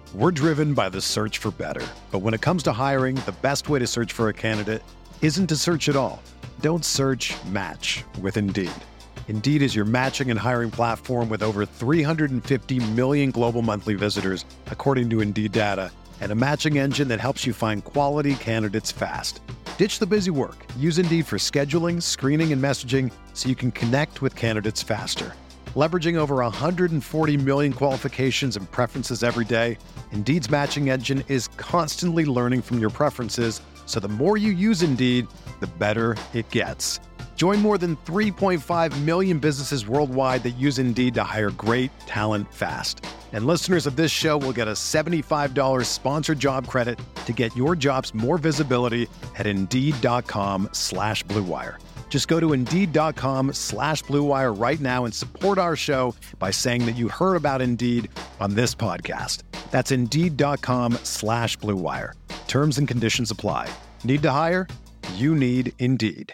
We're driven by the search for better. But when it comes to hiring, the best way to search for a candidate isn't to search at all. Don't search, match with Indeed. Indeed is your matching and hiring platform with over 350 million global monthly visitors, according to Indeed data, and a matching engine that helps you find quality candidates fast. Ditch the busy work. Use Indeed for scheduling, screening, and messaging so you can connect with candidates faster. Leveraging over 140 million qualifications and preferences every day, Indeed's matching engine is constantly learning from your preferences, so the more you use Indeed, the better it gets. Join more than 3.5 million businesses worldwide that use Indeed to hire great talent fast. And listeners of this show will get a $75 sponsored job credit to get your jobs more visibility at Indeed.com/Blue Wire. Just go to Indeed.com/Blue Wire right now and support our show by saying that you heard about Indeed on this podcast. That's Indeed.com/Blue Wire. Terms and conditions apply. Need to hire? You need Indeed.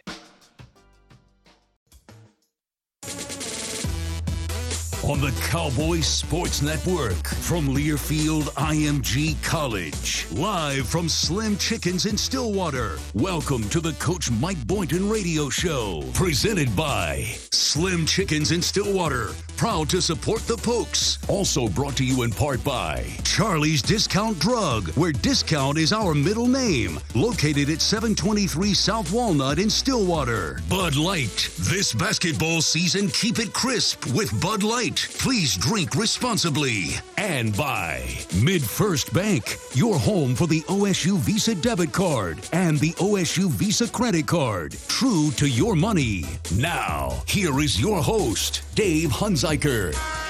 On the Cowboys Sports Network from Learfield IMG College, live from Slim Chickens in Stillwater. Welcome to the Coach Mike Boynton Radio Show, presented by Slim Chickens in Stillwater, proud to support the Pokes. Also brought to you in part by Charlie's Discount Drug, where discount is our middle name, located at 723 South Walnut in Stillwater. Bud Light, this basketball season, keep it crisp with Bud Light. Please drink responsibly. And by MidFirst Bank, your home for the OSU Visa debit card and the OSU Visa credit card. True to your money. Now, here is your host, Dave Hunziker.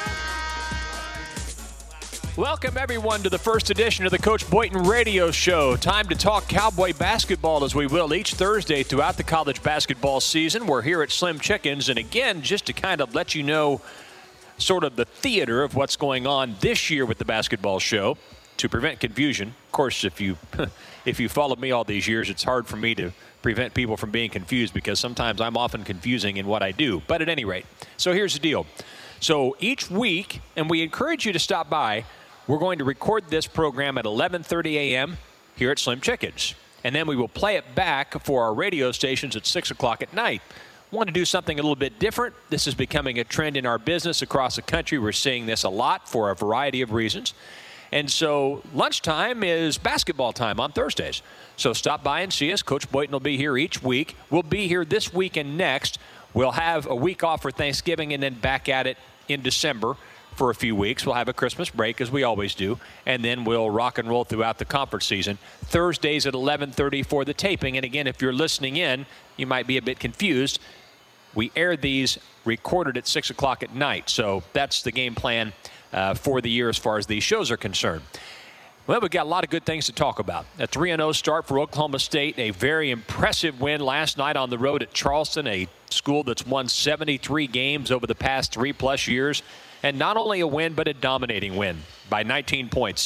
Welcome, everyone, to the first edition of the Coach Boynton Radio Show. Time to talk Cowboy basketball, as we will each Thursday throughout the college basketball season. We're here at Slim Chickens, and again, just to kind of let you know sort of the theater of what's going on this year with the basketball show, to prevent confusion. Of course, if you followed me all these years, it's hard for me to prevent people from being confused because sometimes I'm often confusing in what I do. But at any rate, so here's the deal. So each week, and we encourage you to stop by, we're going to record this program at 11:30 a.m. here at Slim Chickens. And then we will play it back for our radio stations at 6 o'clock at night. Want to do something a little bit different. This is becoming a trend in our business across the country. We're seeing this a lot for a variety of reasons. And so lunchtime is basketball time on Thursdays. So stop by and see us. Coach Boynton will be here each week. We'll be here this week and next. We'll have a week off for Thanksgiving and then back at it in December for a few weeks. We'll have a Christmas break, as we always do, and then we'll rock and roll throughout the conference season. Thursdays at 11:30 for the taping. And again, if you're listening in, you might be a bit confused. We air these recorded at 6 o'clock at night, so that's the game plan for the year as far as these shows are concerned. Well, we've got a lot of good things to talk about. A 3-0 start for Oklahoma State, a very impressive win last night on the road at Charleston, a school that's won 73 games over the past 3+ years, and not only a win, but a dominating win by 19 points,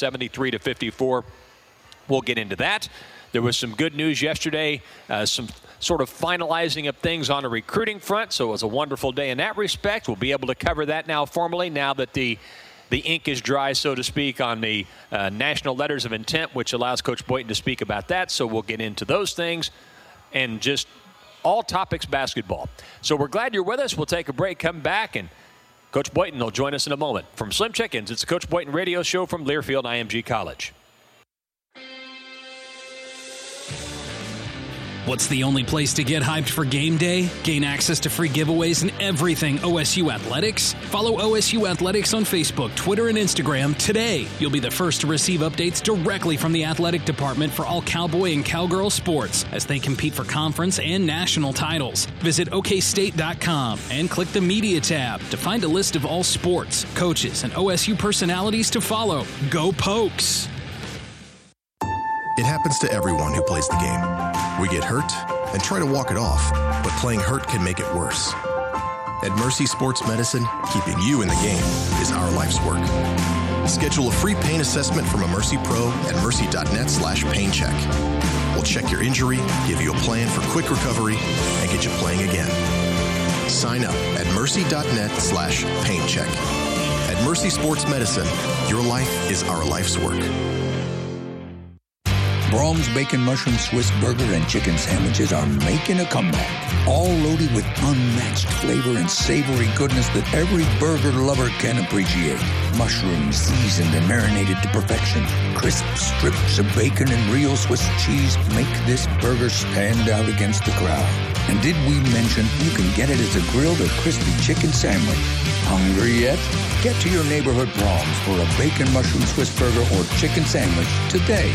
73-54. We'll get into that. There was some good news yesterday, some sort of finalizing of things on a recruiting front, so it was a wonderful day in that respect. We'll be able to cover that now formally, now that the ink is dry, so to speak, on the national letters of intent, which allows Coach Boynton to speak about that. So we'll get into those things and just all topics basketball. So we're glad you're with us. We'll take a break, come back, and Coach Boynton will join us in a moment. From Slim Chickens, it's the Coach Boynton Radio Show from Learfield IMG College. What's the only place to get hyped for game day? Gain access to free giveaways and everything OSU Athletics? Follow OSU Athletics on Facebook, Twitter, and Instagram today. You'll be the first to receive updates directly from the athletic department for all Cowboy and Cowgirl sports as they compete for conference and national titles. Visit OKState.com and click the Media tab to find a list of all sports, coaches, and OSU personalities to follow. Go Pokes! It happens to everyone who plays the game. We get hurt and try to walk it off, but playing hurt can make it worse. At Mercy Sports Medicine, keeping you in the game is our life's work. Schedule a free pain assessment from a Mercy Pro at mercy.net/paincheck. We'll check your injury, give you a plan for quick recovery, and get you playing again. Sign up at mercy.net/paincheck. At Mercy Sports Medicine, Your life is our life's work. Braum's Bacon Mushroom Swiss Burger and Chicken Sandwiches are making a comeback. All loaded with unmatched flavor and savory goodness that every burger lover can appreciate. Mushrooms seasoned and marinated to perfection. Crisp strips of bacon and real Swiss cheese make this burger stand out against the crowd. And did we mention you can get it as a grilled or crispy chicken sandwich? Hungry yet? Get to your neighborhood Braum's for a Bacon Mushroom Swiss Burger or chicken sandwich today.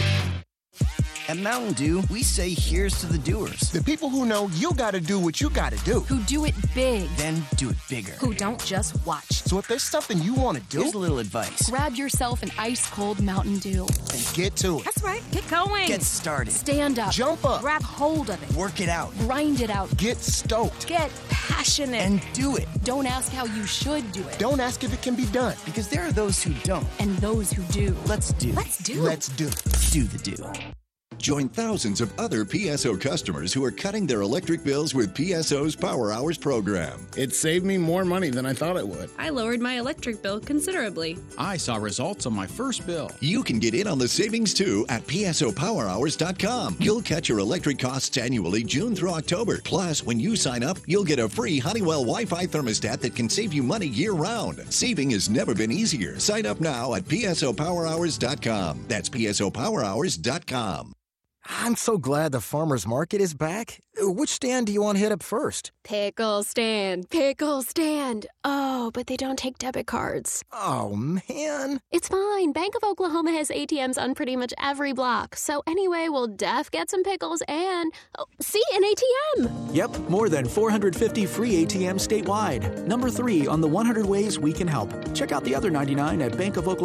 At Mountain Dew, we say here's to the doers. The people who know you gotta do what you gotta do. Who do it big. Then do it bigger. Who don't just watch. So if there's something you wanna do, here's a little advice. Grab yourself an ice-cold Mountain Dew. And get to it. That's right. Get going. Get started. Stand up. Jump up. Grab hold of it. Work it out. Grind it out. Get stoked. Get passionate. And do it. Don't ask how you should do it. Don't ask if it can be done. Because there are those who don't. And those who do. Let's do. Let's do. Let's do. Do the do. Join thousands of other PSO customers who are cutting their electric bills with PSO's Power Hours program. It saved me more money than I thought it would. I lowered my electric bill considerably. I saw results on my first bill. You can get in on the savings too at PSOPowerHours.com. You'll cut your electric costs annually June through October. Plus, when you sign up, you'll get a free Honeywell Wi-Fi thermostat that can save you money year-round. Saving has never been easier. Sign up now at PSOPowerHours.com. That's PSOPowerHours.com. I'm so glad the farmer's market is back. Which stand do you want to hit up first? Pickle stand. Pickle stand. Oh, but they don't take debit cards. Oh, man. It's fine. Bank of Oklahoma has ATMs on pretty much every block. So anyway, we'll get some pickles and, see, an ATM. Yep, more than 450 free ATMs statewide. Number 3 on the 100 ways we can help. Check out the other 99 at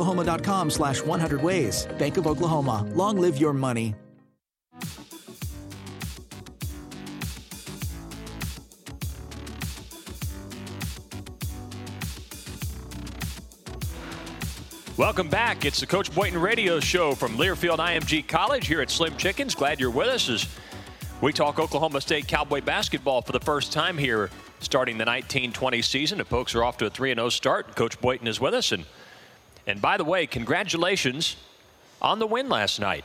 bankofoklahoma.com/100ways. Bank of Oklahoma. Long live your money. Welcome back. It's the Coach Boynton Radio Show from Learfield IMG College here at Slim Chickens. Glad you're with us as we talk Oklahoma State Cowboy basketball for the first time here starting the 19-20 season. The Pokes are off to a 3-0 start. Coach Boynton is with us. And by the way, congratulations on the win last night.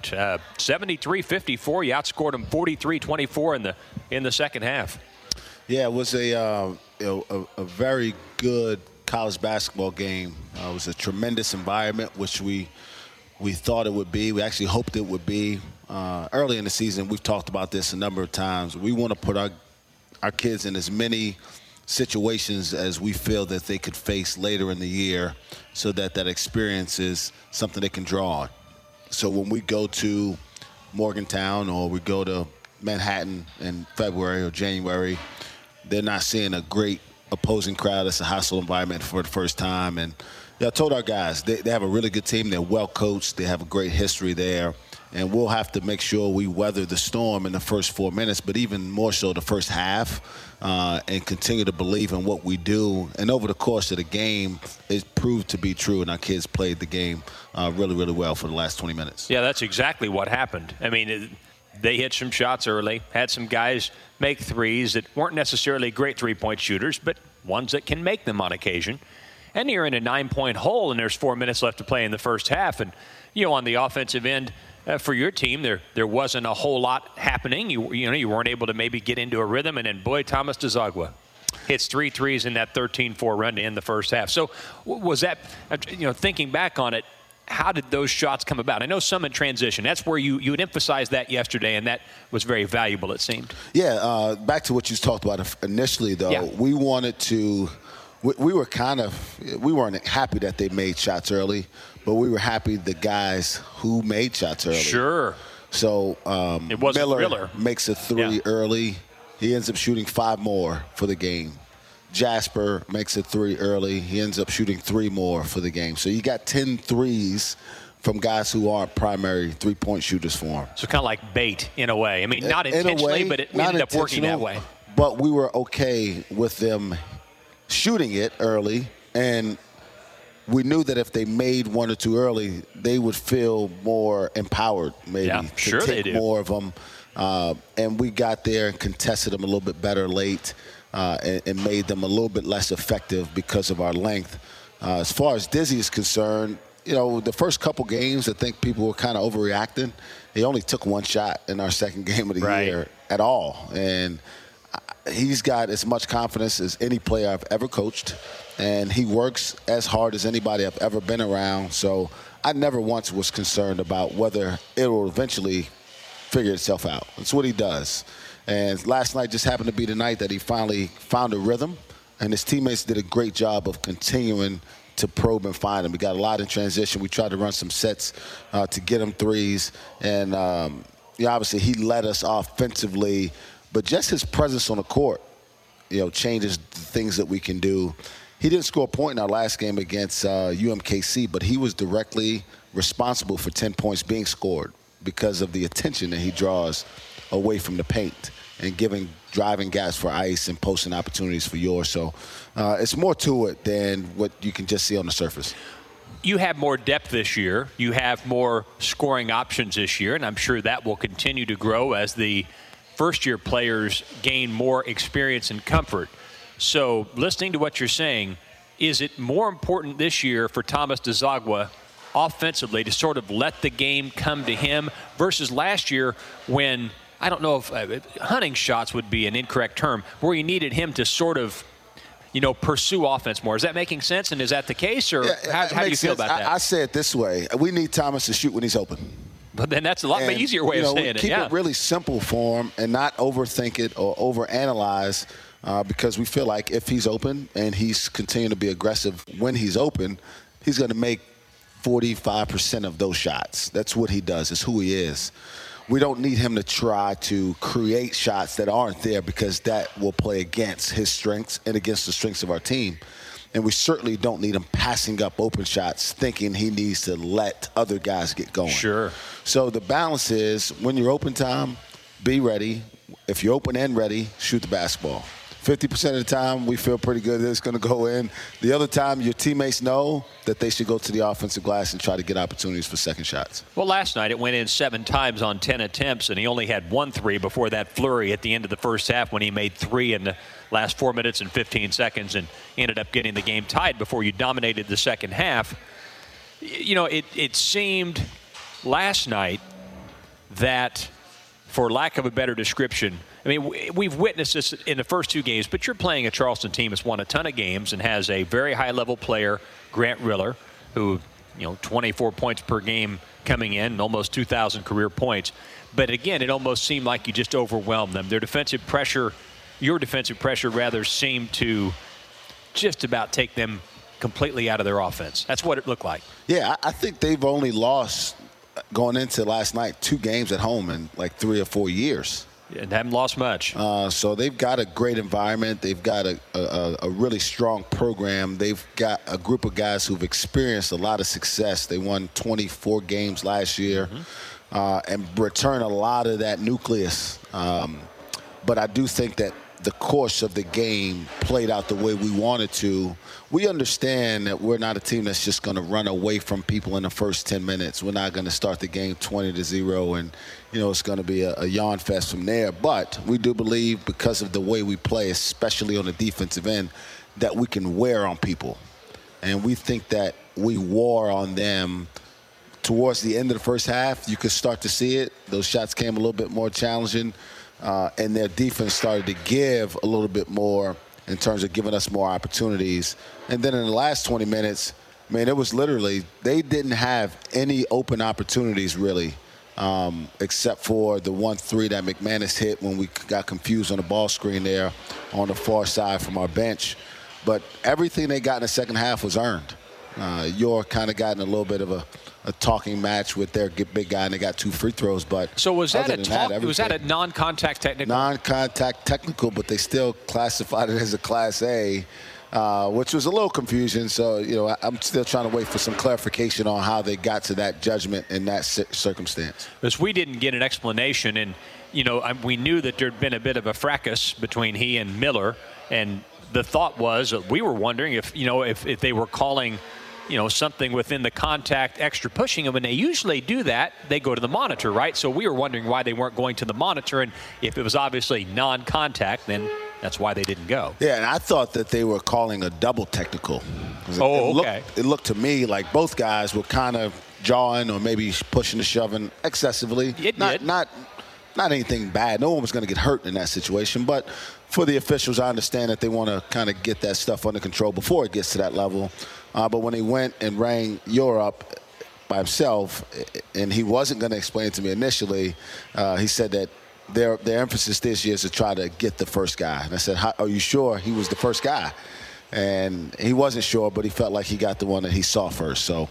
73-54. You outscored them 43-24 in the second half. Yeah, it was a very good college basketball game. It was a tremendous environment, which we thought it would be. We actually hoped it would be. Early in the season, we've talked about this a number of times. We want to put our kids in as many situations as we feel that they could face later in the year so that experience is something they can draw on. So when we go to Morgantown or we go to Manhattan in February or January, they're not seeing a great opposing crowd. It's a hostile environment for the first time. And I told our guys, they have a really good team. They're well coached. They have a great history there. And we'll have to make sure we weather the storm in the first 4 minutes, but even more so the first half, and continue to believe in what we do. And over the course of the game, it proved to be true, and our kids played the game really, really well for the last 20 minutes. Yeah, that's exactly what happened. I mean, they hit some shots early, had some guys make threes that weren't necessarily great three-point shooters, but ones that can make them on occasion. And you're in a 9-point hole, and there's 4 minutes left to play in the first half. And, on the offensive end, for your team, there wasn't a whole lot happening. You weren't able to maybe get into a rhythm, and then boy, Thomas DeZagua hits 3 threes in that 13-4 run to end the first half. So was that, thinking back on it, how did those shots come about? I know some in transition. That's where you had emphasized that yesterday, and that was very valuable, it seemed. Yeah, back to what you talked about initially, though. Yeah. We wanted to we weren't happy that they made shots early, but we were happy the guys who made shots early. Sure. So it wasn't Miller makes a 3 early. He ends up shooting 5 more for the game. Jasper makes a 3 early. He ends up shooting 3 more for the game. So you got 10 threes from guys who aren't primary three-point shooters for him. So kind of like bait in a way. I mean, not intentionally, but it ended up working that way. But we were okay with them shooting it early, and we knew that if they made 1 or 2 early, they would feel more empowered maybe to take more of them. And we got there and contested them a little bit better late and made them a little bit less effective because of our length. As far as Dizzy is concerned, the first couple games, I think people were kind of overreacting. He only took one shot in our second game of the year at all. And he's got as much confidence as any player I've ever coached. And he works as hard as anybody I've ever been around. So I never once was concerned about whether it will eventually figure itself out. That's what he does. And last night just happened to be the night that he finally found a rhythm. And his teammates did a great job of continuing to probe and find him. We got a lot in transition. We tried to run some sets to get him threes. And obviously he led us offensively. But just his presence on the court, changes the things that we can do. He didn't score a point in our last game against UMKC, but he was directly responsible for 10 points being scored because of the attention that he draws away from the paint and driving gaps for ice and posting opportunities for yours. So it's more to it than what you can just see on the surface. You have more depth this year. You have more scoring options this year, and I'm sure that will continue to grow as the first-year players gain more experience and comfort. So listening to what you're saying, is it more important this year for Thomas Dzagwa offensively to sort of let the game come to him versus last year when, I don't know if hunting shots would be an incorrect term, where you needed him to sort of, pursue offense more? Is that making sense, and is that the case, or how do you feel about that? I say it this way. We need Thomas to shoot when he's open. But then that's a lot easier way of saying it. Keep it really simple for him and not overthink it or overanalyze because we feel like if he's open and he's continuing to be aggressive when he's open, he's going to make 45% of those shots. That's what he does. It's who he is. We don't need him to try to create shots that aren't there because that will play against his strengths and against the strengths of our team. And we certainly don't need him passing up open shots thinking he needs to let other guys get going. Sure. So the balance is when you're open, Tom, be ready. If you're open and ready, shoot the basketball. 50% of the time, we feel pretty good that it's going to go in. The other time, your teammates know that they should go to the offensive glass and try to get opportunities for second shots. Well, last night it went in 7 times on 10 attempts, and he only had 1 3 before that flurry at the end of the first half when he made 3 in the last 4 minutes and 15 seconds and ended up getting the game tied before you dominated the second half. It seemed last night that, for lack of a better description, I mean, we've witnessed this in the first 2 games, but you're playing a Charleston team that's won a ton of games and has a very high-level player, Grant Riller, who, 24 points per game coming in, almost 2,000 career points. But again, it almost seemed like you just overwhelmed them. Your defensive pressure rather seemed to just about take them completely out of their offense. That's what it looked like. Yeah, I think they've only lost, going into last night, 2 games at home in like 3 or 4 years. And haven't lost much. So they've got a great environment. They've got a really strong program. They've got a group of guys who've experienced a lot of success. They won 24 games last year and return a lot of that nucleus. But I do think that the course of the game played out the way we wanted to. We understand that we're not a team that's just going to run away from people in the first 10 minutes. We're not going to start the game 20-0 and, it's going to be a yawn fest from there. But we do believe because of the way we play, especially on the defensive end, that we can wear on people. And we think that we wore on them towards the end of the first half. You could start to see it. Those shots came a little bit more challenging. And their defense started to give a little bit more in terms of giving us more opportunities. And then in the last 20 minutes, it was literally, they didn't have any open opportunities really, except for the 1-3 that McManus hit when we got confused on the ball screen there on the far side from our bench. But everything they got in the second half was earned. York kind of got in a little bit of a talking match with their big guy, and they got 2 free throws. But so was that a non-contact technical? Non-contact technical, but they classified it as a Class A, which was a little confusion. So, I'm still trying to wait for some clarification on how they got to that judgment in that circumstance. Because we didn't get an explanation, and, we knew that there'd been a bit of a fracas between he and Miller, and the thought was we were wondering if they were calling something within the contact, extra pushing them, and they usually do that. They go to the monitor, right? So we were wondering why they weren't going to the monitor, and if it was obviously non-contact, then That's why they didn't go. Yeah, and I thought that they were calling a double technical. Okay. It looked to me like both guys were kind of jawing or maybe pushing and shoving excessively. Not anything bad. No one was going to get hurt in that situation. But for the officials, I understand that they want to kind of get that stuff under control before it gets to that level. But when he went and rang Europe by himself, and he wasn't going to explain it to me initially, he said that their emphasis this year is to try to get the first guy. And I said, are you sure he was the first guy? And he wasn't sure, but he felt like he got the one that he saw first. So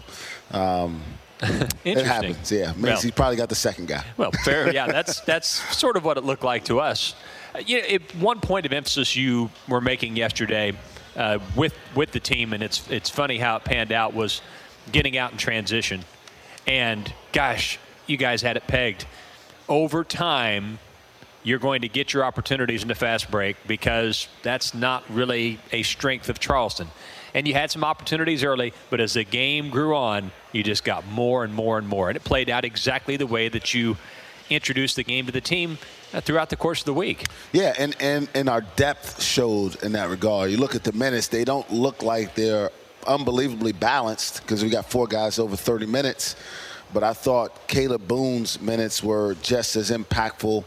it happens, yeah. Means he probably got the second guy. Well, fair, yeah. That's sort of what it looked like to us. One point of emphasis you were making yesterday with the team, and it's funny how it panned out, was getting out in transition. And, gosh, you guys had it pegged. Over time, you're going to get your opportunities in the fast break because that's not really a strength of Charleston. And you had some opportunities early, but as the game grew on, you just got more and more and more. And it played out exactly the way that you introduced the game to the team throughout the course of the week. Yeah, and our depth showed in that regard. You look at the minutes, they don't look like they're unbelievably balanced because we got 4 guys over 30 minutes. But I thought Caleb Boone's minutes were just as impactful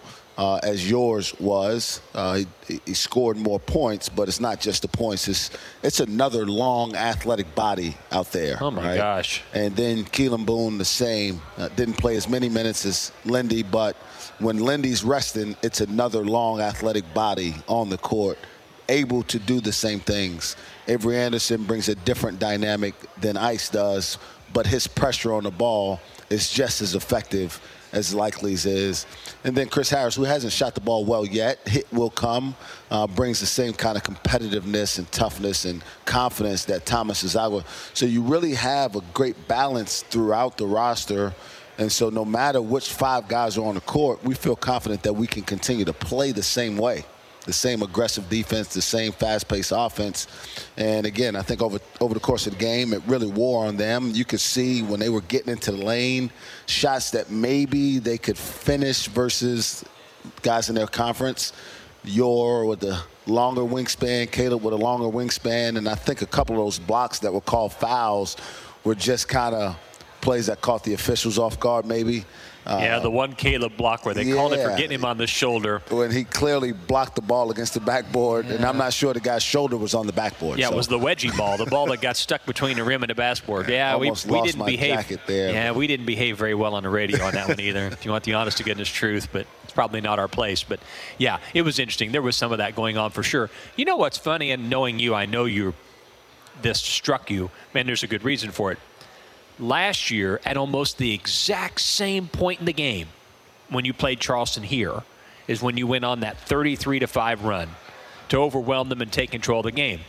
as yours was. He scored more points, but it's not just the points. It's another long athletic body out there. Oh, my gosh. And then Keelan Boone the same. Didn't play as many minutes as Lindy, but when Lindy's resting, it's another long athletic body on the court, able to do the same things. Avery Anderson brings a different dynamic than Ice does, but his pressure on the ball is just as effective as Likely's is. And then Chris Harris, who hasn't shot the ball well yet, hit will come, brings the same kind of competitiveness and toughness and confidence that Thomas Azawa. So you really have a great balance throughout the roster. And so no matter which 5 guys are on the court, we feel confident that we can continue to play the same way. The same aggressive defense, the same fast-paced offense. And, again, I think over the course of the game, it really wore on them. You could see when they were getting into the lane, shots that maybe they could finish versus guys in their conference. Yor with the longer wingspan, Caleb with a longer wingspan, and I think a couple of those blocks that were called fouls were just kind of plays that caught the officials off guard maybe. The one Caleb block where they called it for getting him on the shoulder. When he clearly blocked the ball against the backboard, and I'm not sure the guy's shoulder was on the backboard. Yeah, so. It was the wedgie ball, the ball that got stuck between the rim and the basketball. Yeah, we didn't behave. Yeah, we didn't behave very well on the radio on that one either, if you want the honest to goodness truth, but it's probably not our place. But, yeah, it was interesting. There was some of that going on for sure. You know what's funny, and knowing you, I know this struck you. Man, there's a good reason for it. Last year, at almost the exact same point in the game when you played Charleston here, is when you went on that 33-5 run to overwhelm them and take control of the game.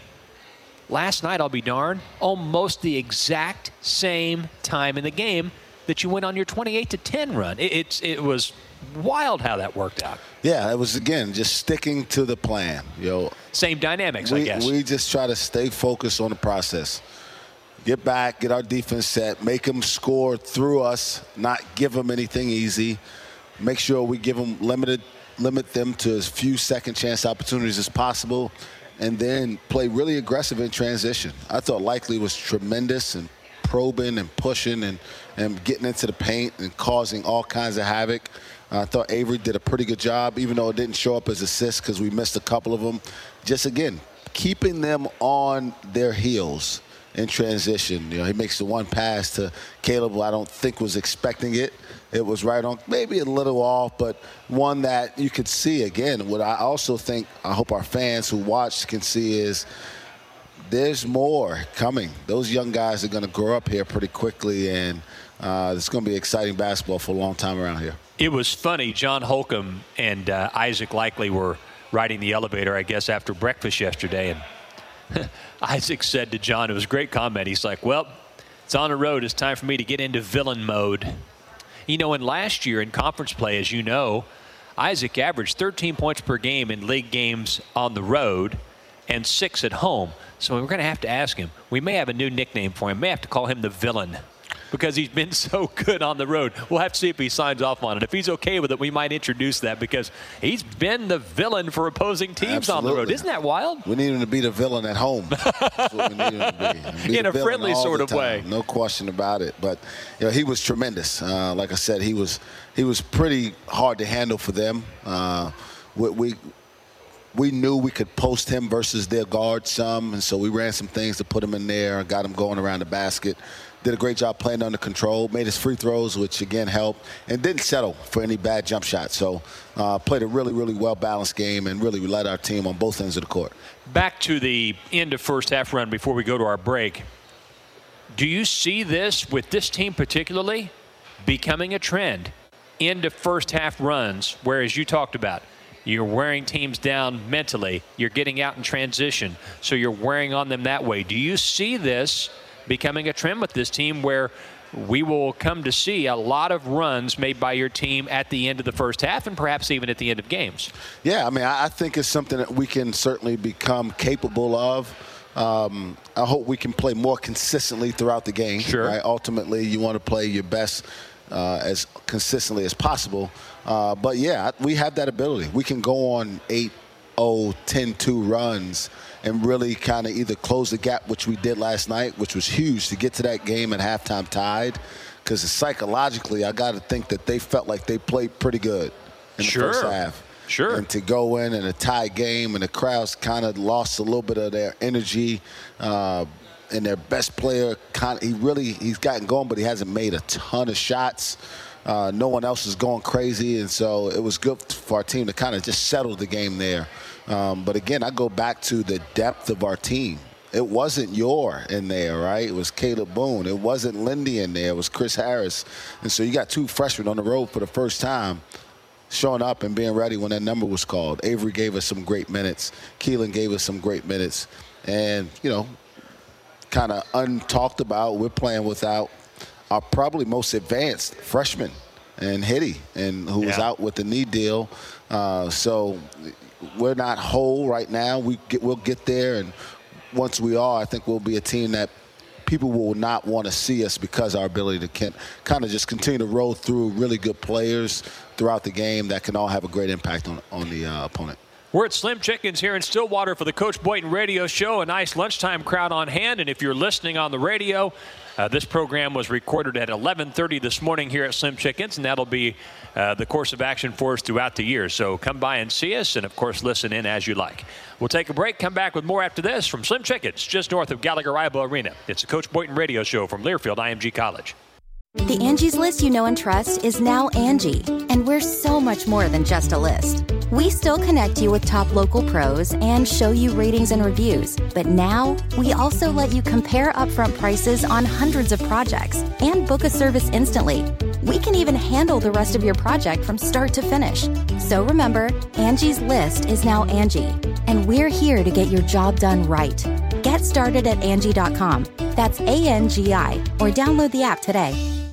Last night, I'll be darned, almost the exact same time in the game that you went on your 28-10 run. It was wild how that worked out. Yeah, it was, again, just sticking to the plan. Same dynamics, I guess. We just try to stay focused on the process. Get back, get our defense set, make them score through us, not give them anything easy. Make sure we give them limit them to as few second chance opportunities as possible, and then play really aggressive in transition. I thought Likely was tremendous and probing and pushing and getting into the paint and causing all kinds of havoc. I thought Avery did a pretty good job, even though it didn't show up as assists because we missed a couple of them. Just, again, keeping them on their heels in transition. He makes the one pass to Caleb who I don't think was expecting it. It was right on, maybe a little off, but one that you could see again. What I also think, I hope our fans who watch can see is there's more coming. Those young guys are going to grow up here pretty quickly, and it's going to be exciting basketball for a long time around here. It was funny. John Holcomb and Isaac Likely were riding the elevator, I guess, after breakfast yesterday, and Isaac said to John, it was a great comment, he's like, well, it's on the road. It's time for me to get into villain mode. And last year in conference play, as you know, Isaac averaged 13 points per game in league games on the road and 6 at home. So we're going to have to ask him. We may have a new nickname for him. May have to call him the villain. because he's been so good on the road. We'll have to see if he signs off on it. If he's okay with it, we might introduce that because he's been the villain for opposing teams on the road. Isn't that wild? We need him to be the villain at home. That's what we need him to be. In a friendly sort of way. No question about it. But he was tremendous. Like I said, he was pretty hard to handle for them. We knew we could post him versus their guard some, and so we ran some things to put him in there, got him going around the basket. Did a great job playing under control, made his free throws, which again helped, and didn't settle for any bad jump shots. So played a really, really well-balanced game and really led our team on both ends of the court. Back to the end of first half run before we go to our break. Do you see this, with this team particularly, becoming a trend into first half runs, whereas you talked about, you're wearing teams down mentally, you're getting out in transition, so you're wearing on them that way. Do you see this becoming a trend with this team where we will come to see a lot of runs made by your team at the end of the first half and perhaps even at the end of games? Yeah, I mean, I think it's something that we can certainly become capable of. I hope we can play more consistently throughout the game. Sure. Right? Ultimately, you want to play your best as consistently as possible. But, yeah, we have that ability. We can go on 8-0, 10-2 runs and really kind of either close the gap, which we did last night, which was huge to get to that game at halftime tied. Because psychologically, I got to think that they felt like they played pretty good in the first half. Sure. And to go in a tie game and the crowds kind of lost a little bit of their energy. And their best player, he's gotten going, but he hasn't made a ton of shots. No one else is going crazy, and so it was good for our team to kind of just settle the game there. But again, I go back to the depth of our team. It wasn't Yor in there, right? It was Caleb Boone. It wasn't Lindy in there. It was Chris Harris. And so you got two freshmen on the road for the first time showing up and being ready when that number was called. Avery gave us some great minutes. Keelan gave us some great minutes. And, kind of untalked about, we're playing without our probably most advanced freshman, and Hitty, and who was out with the knee deal. So we're not whole right now. We'll get there, and once we are, I think we'll be a team that people will not want to see us because of our ability to kind of just continue to roll through really good players throughout the game that can all have a great impact on the opponent. We're at Slim Chickens here in Stillwater for the Coach Boynton Radio Show. A nice lunchtime crowd on hand. And if you're listening on the radio, this program was recorded at 11:30 this morning here at Slim Chickens, and that'll be the course of action for us throughout the year. So come by and see us, and, of course, listen in as you like. We'll take a break, come back with more after this from Slim Chickens, just north of Gallagher-Iba Arena. It's the Coach Boynton Radio Show from Learfield IMG College. The Angie's List you know and trust is now Angie, and we're so much more than just a list. We still connect you with top local pros and show you ratings and reviews, but now we also let you compare upfront prices on hundreds of projects and book a service instantly. We can even handle the rest of your project from start to finish. So remember, Angie's List is now Angie, and we're here to get your job done right. Get started at Angie.com. That's ANGI, or download the app today.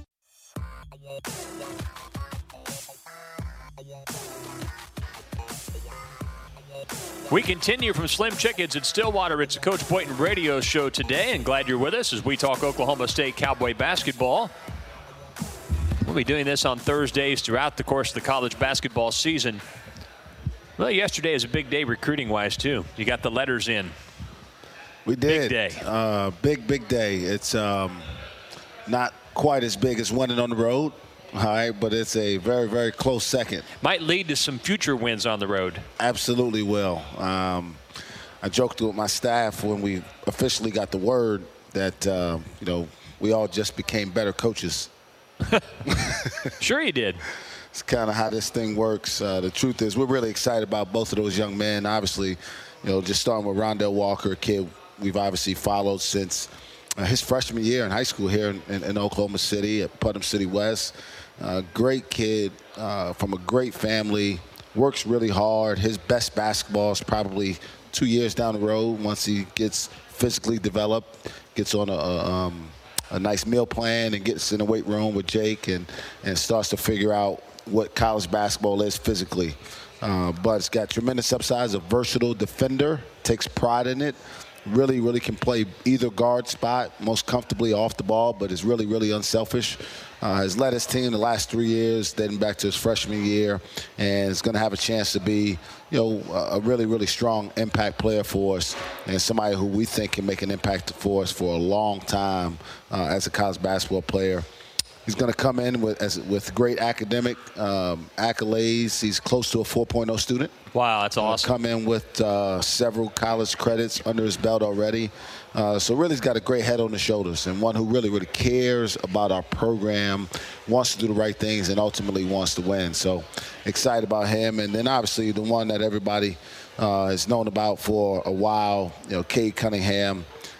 We continue from Slim Chickens in Stillwater. It's a Coach Boynton Radio Show today, and glad you're with us as we talk Oklahoma State Cowboy basketball. We'll be doing this on Thursdays throughout the course of the college basketball season. Well, yesterday is a big day recruiting-wise, too. You got the letters in. We did. Big day. Big day. It's not quite as big as winning on the road. All right, but it's a very, very close second. Might lead to some future wins on the road. Absolutely will. I joked with my staff when we officially got the word that, we all just became better coaches. Sure you did. It's kind of how this thing works. The truth is we're really excited about both of those young men. Obviously, just starting with Rondell Walker, a kid we've obviously followed since his freshman year in high school here in Oklahoma City at Putnam City West. Great kid from a great family, works really hard. His best basketball is probably 2 years down the road once he gets physically developed, gets on a nice meal plan and gets in the weight room with Jake and starts to figure out what college basketball is physically. But it's got tremendous upside, a versatile defender, takes pride in it. really, really can play either guard spot most comfortably off the ball, but is really, really unselfish. Has led his team the last 3 years, dating back to his freshman year, and is going to have a chance to be, a really, really strong impact player for us, and somebody who we think can make an impact for us for a long time as a college basketball player. He's going to come in with great academic accolades. He's close to a 4.0 student. Wow, that's awesome. Come in with several college credits under his belt already. So really he's got a great head on his shoulders, and one who really, really cares about our program, wants to do the right things, and ultimately wants to win. So excited about him. And then obviously the one that everybody has known about for a while, Cade Cunningham.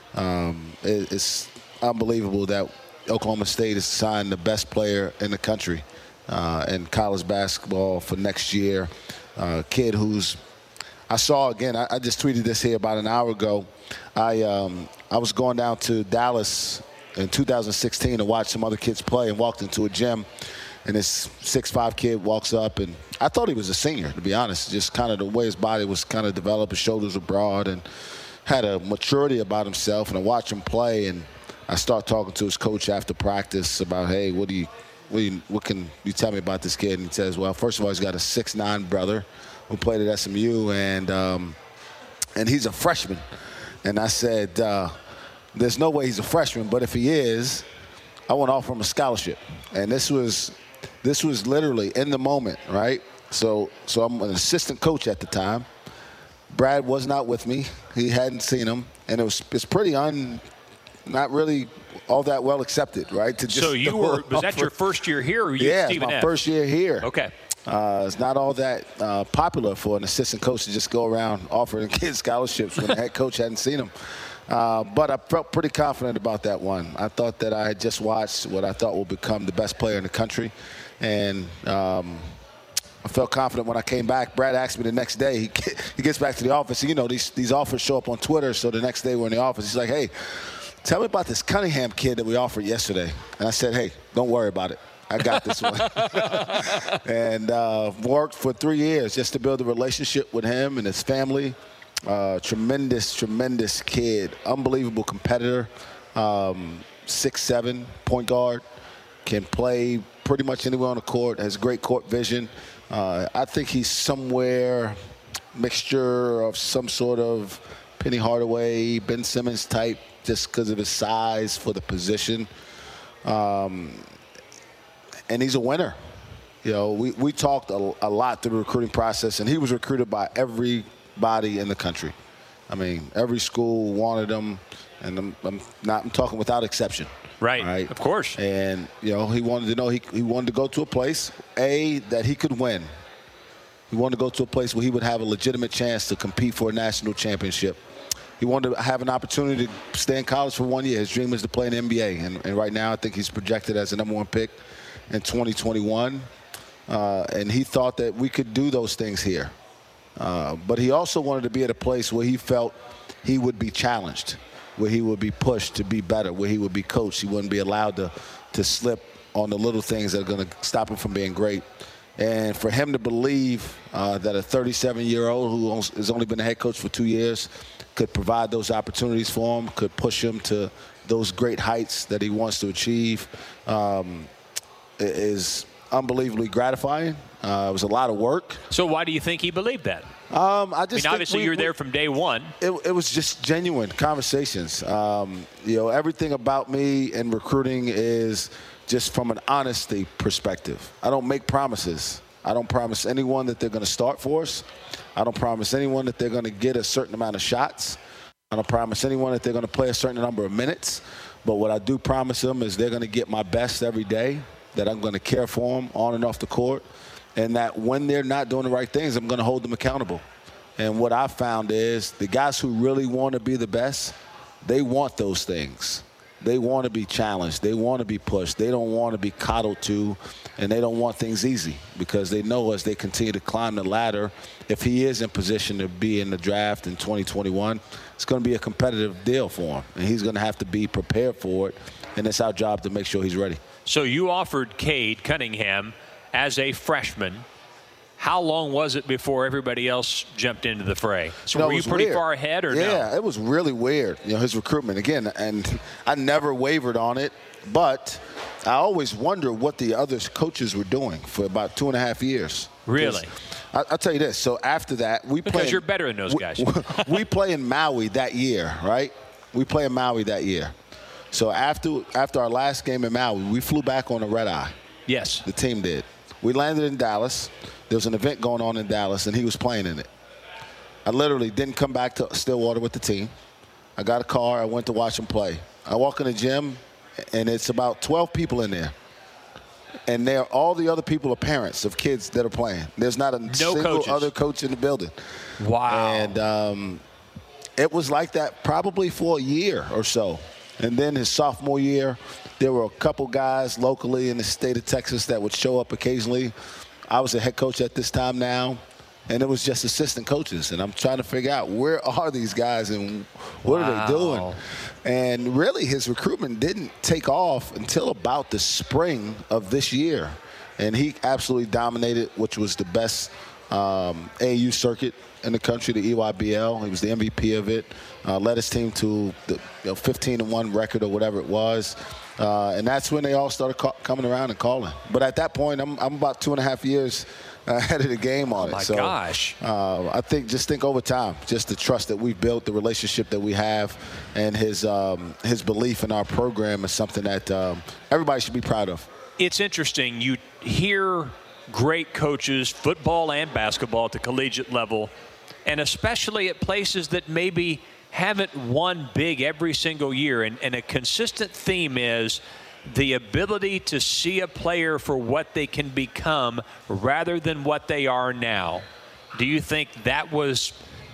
It's unbelievable that Oklahoma State has signed the best player in the country in college basketball for next year. Kid who's, I saw again, I just tweeted this here about an hour ago. I was going down to Dallas in 2016 to watch some other kids play, and walked into a gym, and this 6'5" kid walks up, and I thought he was a senior, to be honest, just kind of the way his body was kind of developed. His shoulders were broad and had a maturity about himself, and I watched him play, and I start talking to his coach after practice about, hey, what can you tell me about this kid? And he says, well, first of all, he's got a 6'9" brother who played at SMU, and he's a freshman. And I said, there's no way he's a freshman, but if he is, I want to offer him a scholarship. And this was literally in the moment, right? So I'm an assistant coach at the time. Brad was not with me. He hadn't seen him, and it's pretty not really all that well accepted, right? So was that your first year here, or you Stephen it's my F? first year here. Okay. It's not all that popular for an assistant coach to just go around offering kids scholarships when the head coach hadn't seen them. But I felt pretty confident about that one. I thought that I had just watched what I thought would become the best player in the country, and I felt confident when I came back. Brad asked me the next day. He gets back to the office. These offers show up on Twitter, so the next day we're in the office. He's like, hey, tell me about this Cunningham kid that we offered yesterday. And I said, hey, don't worry about it. I got this one. And worked for 3 years just to build a relationship with him and his family. Tremendous, tremendous kid. Unbelievable competitor. 6'7", point guard. Can play pretty much anywhere on the court. Has great court vision. I think he's somewhere mixture of some sort of Penny Hardaway, Ben Simmons type, just because of his size for the position. And he's a winner. We talked a lot through the recruiting process, and he was recruited by everybody in the country. I mean, every school wanted him, and I'm talking without exception. Right, of course. And, he wanted to know he wanted to go to a place, that he could win. He wanted to go to a place where he would have a legitimate chance to compete for a national championship. He wanted to have an opportunity to stay in college for 1 year. His dream is to play in the NBA. And right now I think he's projected as the #1 pick in 2021. And he thought that we could do those things here. But he also wanted to be at a place where he felt he would be challenged, where he would be pushed to be better, where he would be coached. He wouldn't be allowed to slip on the little things that are going to stop him from being great. And for him to believe that a 37-year-old who has only been a head coach for 2 years could provide those opportunities for him, could push him to those great heights that he wants to achieve, is unbelievably gratifying. It was a lot of work. So why do you think he believed that? Obviously you were there from day one. It was just genuine conversations. Everything about me in recruiting is just from an honesty perspective. I don't make promises. I don't promise anyone that they're going to start for us. I don't promise anyone that they're going to get a certain amount of shots. I don't promise anyone that they're going to play a certain number of minutes. But what I do promise them is they're going to get my best every day, that I'm going to care for them on and off the court, and that when they're not doing the right things, I'm going to hold them accountable. And what I found is the guys who really want to be the best, they want those things. They want to be challenged. They want to be pushed. They don't want to be coddled to, and they don't want things easy, because they know as they continue to climb the ladder, if he is in position to be in the draft in 2021, it's going to be a competitive deal for him, and he's going to have to be prepared for it, and it's our job to make sure he's ready. So you offered Cade Cunningham as a freshman. how long was it before everybody else jumped into the fray? So No, were you pretty far ahead or no? Yeah, it was really weird, his recruitment. Again, and I never wavered on it, but I always wonder what the other coaches were doing for about 2.5 years. Really? I'll tell you this. So after that, because you're better than those guys. We play in Maui that year, right? We play in Maui that year. So after our last game in Maui, we flew back on a red eye. Yes. The team did. We landed in Dallas. There was an event going on in Dallas, and he was playing in it. I literally didn't come back to Stillwater with the team. I got a car. I went to watch him play. I walk in the gym, and it's about 12 people in there. And all the other people are parents of kids that are playing. There's not a single other coach in the building. Wow. And it was like that probably for a year or so. And then his sophomore year, there were a couple guys locally in the state of Texas that would show up occasionally. I was a head coach at this time now, and it was just assistant coaches. And I'm trying to figure out, where are these guys and what are they doing? And really, his recruitment didn't take off until about the spring of this year. And he absolutely dominated, which was the best AAU circuit in the country, the EYBL. He was the MVP of it. Led his team to the 15-1 record or whatever it was. And that's when they all started coming around and calling. But at that point, I'm about 2.5 years ahead of the game on it. Oh, my gosh. I think over time, just the trust that we've built, the relationship that we have, and his belief in our program is something that everybody should be proud of. It's interesting. You hear great coaches, football and basketball at the collegiate level, and especially at places that maybe haven't won big every single year. And a consistent theme is the ability to see a player for what they can become rather than what they are now. Do you think that was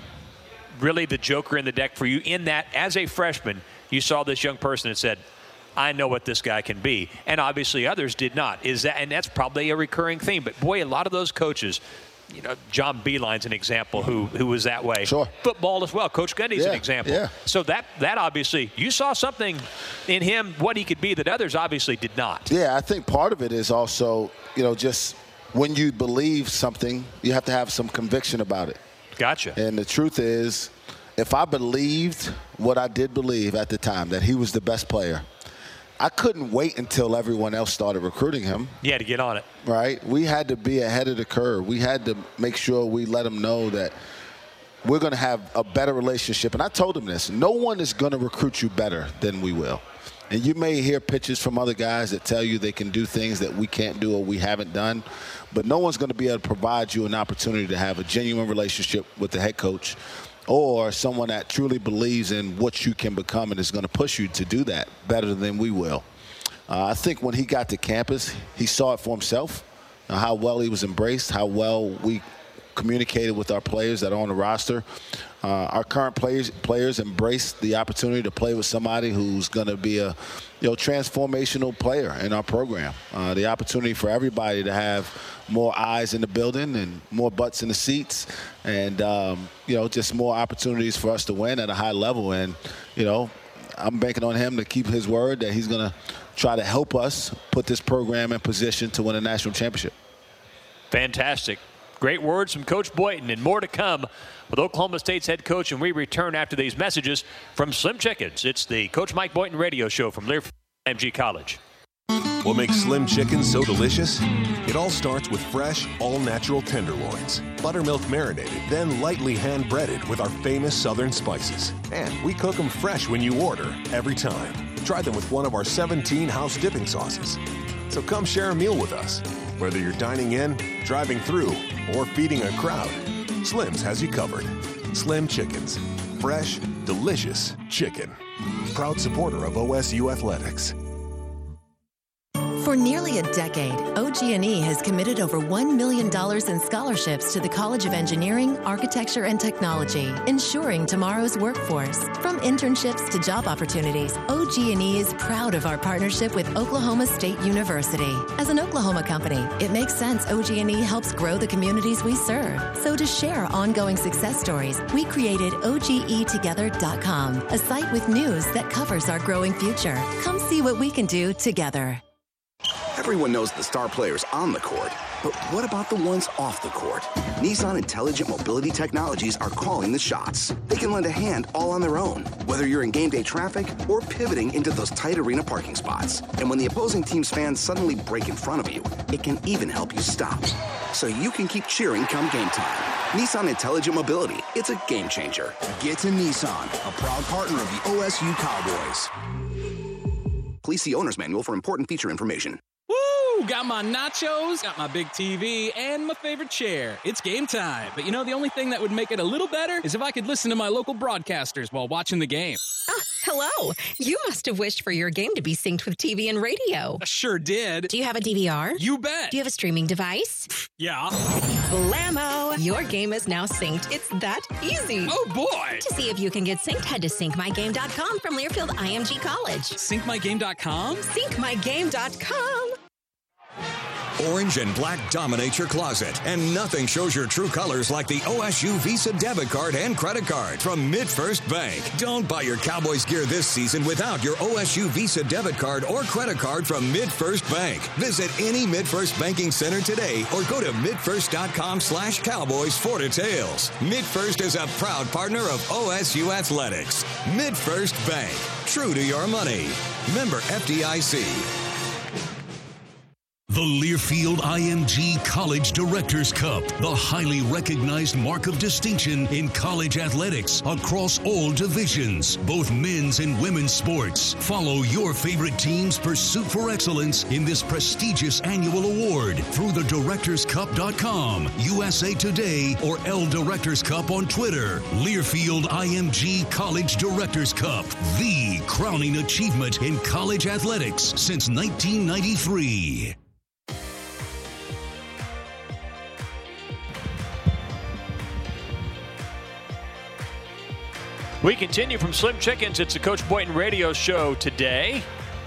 really the joker in the deck for you, in that as a freshman you saw this young person and said, I know what this guy can be, and obviously others did not? And that's probably a recurring theme. But boy, a lot of those coaches, John Beeline's an example who was that way. Sure. Football as well. Coach Gundy's an example. Yeah. So that obviously, you saw something in him, what he could be, that others obviously did not. Yeah, I think part of it is also, just when you believe something, you have to have some conviction about it. Gotcha. And the truth is, if I believed what I did believe at the time, that he was the best player, I couldn't wait until everyone else started recruiting him. Yeah, to get on it. Right? We had to be ahead of the curve. We had to make sure we let him know that we're going to have a better relationship. And I told him this. No one is going to recruit you better than we will. And you may hear pitches from other guys that tell you they can do things that we can't do or we haven't done. But no one's going to be able to provide you an opportunity to have a genuine relationship with the head coach, or someone that truly believes in what you can become and is going to push you to do that better than we will. I think when he got to campus, he saw it for himself, how well he was embraced, how well we communicated with our players that are on the roster. Our current players embraced the opportunity to play with somebody who's going to be a transformational player in our program. The opportunity for everybody to have more eyes in the building and more butts in the seats, and just more opportunities for us to win at a high level. And I'm banking on him to keep his word that he's going to try to help us put this program in position to win a national championship. Fantastic. Great words from Coach Boynton, and more to come with Oklahoma State's head coach, and we return after these messages from Slim Chickens. It's the Coach Mike Boynton radio show from Learfield IMG College. What makes Slim Chickens so delicious? It all starts with fresh, all-natural tenderloins, buttermilk marinated, then lightly hand-breaded with our famous southern spices. And we cook them fresh when you order, every time. Try them with one of our 17 house dipping sauces. So come share a meal with us. Whether you're dining in, driving through, or feeding a crowd, Slim's has you covered. Slim Chickens. Fresh, delicious chicken. Proud supporter of OSU Athletics. For nearly a decade, OG&E has committed over $1 million in scholarships to the College of Engineering, Architecture, and Technology, ensuring tomorrow's workforce. From internships to job opportunities, OG&E is proud of our partnership with Oklahoma State University. As an Oklahoma company, it makes sense OG&E helps grow the communities we serve. So to share ongoing success stories, we created OGEtogether.com, a site with news that covers our growing future. Come see what we can do together. Everyone knows the star players on the court, but what about the ones off the court? Nissan Intelligent Mobility Technologies are calling the shots. They can lend a hand all on their own, whether you're in game day traffic or pivoting into those tight arena parking spots. And when the opposing team's fans suddenly break in front of you, it can even help you stop, so you can keep cheering come game time. Nissan Intelligent Mobility, it's a game changer. Get to Nissan, a proud partner of the OSU Cowboys. Please see owner's manual for important feature information. Woo! Got my nachos, got my big TV, and my favorite chair. It's game time. But you know, the only thing that would make it a little better is if I could listen to my local broadcasters while watching the game. Hello. You must have wished for your game to be synced with TV and radio. I sure did. Do you have a DVR? You bet. Do you have a streaming device? Yeah. Blammo! Your game is now synced. It's that easy. Oh, boy. To see if you can get synced, head to syncmygame.com from Learfield IMG College. Syncmygame.com? Syncmygame.com. Orange and black dominate your closet, and nothing shows your true colors like the OSU Visa debit card and credit card from MidFirst Bank. Don't buy your Cowboys gear this season without your OSU Visa debit card or credit card from MidFirst Bank. Visit any MidFirst banking center today or go to midfirst.com/Cowboys for details. MidFirst is a proud partner of OSU Athletics. MidFirst Bank, true to your money. Member FDIC. The Learfield IMG College Directors Cup, the highly recognized mark of distinction in college athletics across all divisions, both men's and women's sports. Follow your favorite team's pursuit for excellence in this prestigious annual award through thedirectorscup.com, USA Today, or L Directors Cup on Twitter. Learfield IMG College Directors Cup, the crowning achievement in college athletics since 1993. We continue from Slim Chickens. It's the Coach Boynton Radio Show today.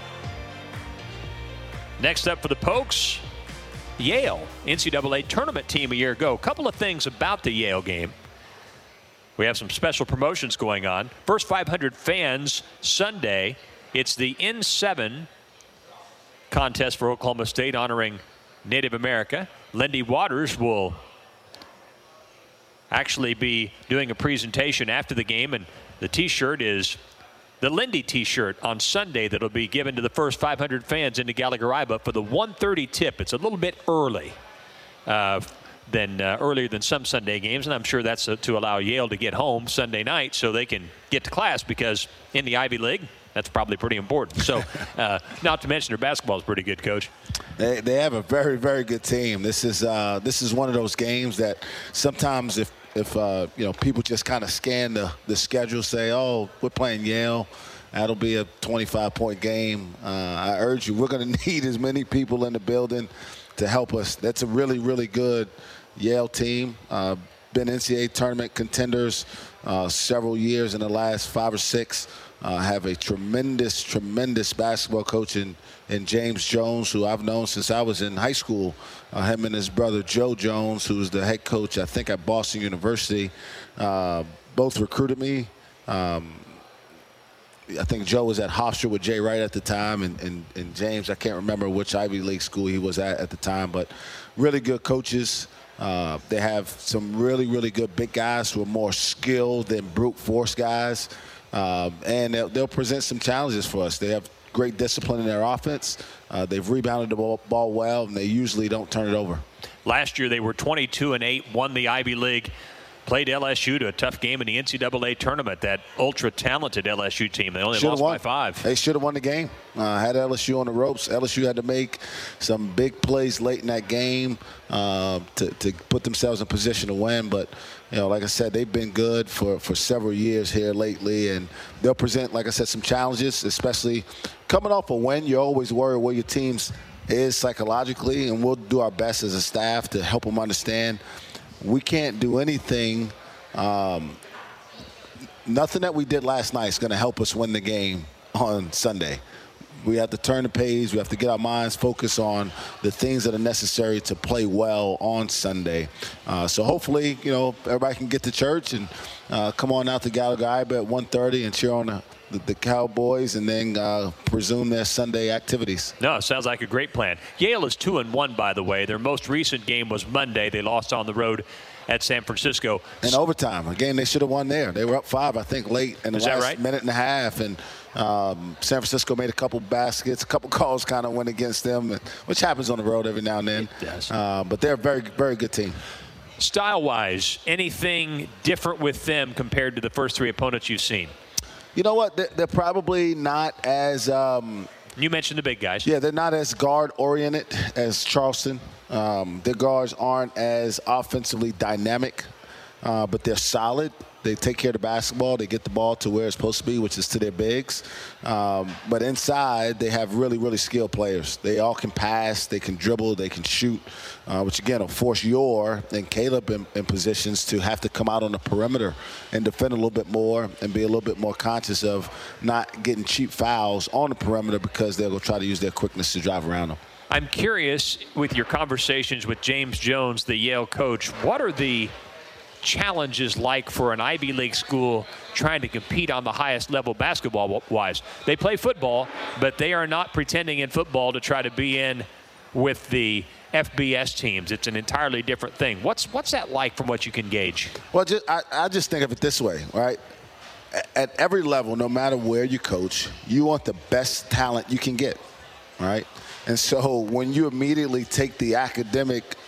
Next up for the Pokes, Yale, NCAA tournament team a year ago. A couple of things about the Yale game. We have some special promotions going on. First 500 fans Sunday. It's the N7 contest for Oklahoma State honoring Native America. Lindy Waters will actually be doing a presentation after the game, and the T-shirt is the Lindy T-shirt on Sunday that'll be given to the first 500 fans into Gallagher-Iba for the 1:30 tip. It's a little bit early, earlier than some Sunday games, and I'm sure that's to allow Yale to get home Sunday night so they can get to class, because in the Ivy League, that's probably pretty important. So, not to mention their basketball is pretty good, Coach. They have a very, very good team. This is one of those games that sometimes if people just kind of scan the schedule, say, oh, we're playing Yale, that'll be a 25-point game. I urge you, we're going to need as many people in the building to help us. That's a really, really good Yale team. Been NCAA tournament contenders several years in the last 5 or 6. Have a tremendous, tremendous basketball coach in James Jones, who I've known since I was in high school. Him and his brother Joe Jones, who's the head coach, I think, at Boston University, both recruited me. I think Joe was at Hofstra with Jay Wright at the time, and James, I can't remember which Ivy League school he was at the time, but really good coaches. They have some really, really good big guys who are more skilled than brute force guys. And they'll present some challenges for us. They have great discipline in their offense. They've rebounded the ball well, and they usually don't turn it over. Last year they were 22-8, won the Ivy League, played LSU to a tough game in the NCAA tournament, that ultra-talented LSU team. They only lost by 5. They should have won the game. Had LSU on the ropes. LSU had to make some big plays late in that game to put themselves in position to win. But, like I said, they've been good for several years here lately. And they'll present, like I said, some challenges, especially coming off a win. You're always worried where your team's is psychologically, and we'll do our best as a staff to help them understand we can't do anything. Nothing that we did last night is going to help us win the game on Sunday. We have to turn the page. We have to get our minds focused on the things that are necessary to play well on Sunday. So hopefully, everybody can get to church and come on out to Gallagher-Iba at 1:30 and cheer on the Cowboys and then resume their Sunday activities. No, it sounds like a great plan. Yale is 2-1, by the way. Their most recent game was Monday. They lost on the road at San Francisco. In overtime. Again, they should have won there. They were up 5, I think, late in the last minute and a half. And San Francisco made a couple baskets. A couple calls kind of went against them, which happens on the road every now and then. It does. But they're a very, very good team. Style-wise, anything different with them compared to the first 3 opponents you've seen? You know what? They're probably not as you mentioned the big guys. Yeah, they're not as guard-oriented as Charleston. Their guards aren't as offensively dynamic, but they're solid. They take care of the basketball. They get the ball to where it's supposed to be, which is to their bigs. But inside, they have really, really skilled players. They all can pass. They can dribble. They can shoot, which, again, will force Yor and Caleb in positions to have to come out on the perimeter and defend a little bit more and be a little bit more conscious of not getting cheap fouls on the perimeter because they're going to try to use their quickness to drive around them. I'm curious, with your conversations with James Jones, the Yale coach, what are the challenges like for an Ivy League school trying to compete on the highest level basketball-wise? They play football, but they are not pretending in football to try to be in with the FBS teams. It's an entirely different thing. What's that like from what you can gauge? Well, I just think of it this way, right? At every level, no matter where you coach, you want the best talent you can get, right? And so when you immediately take the academic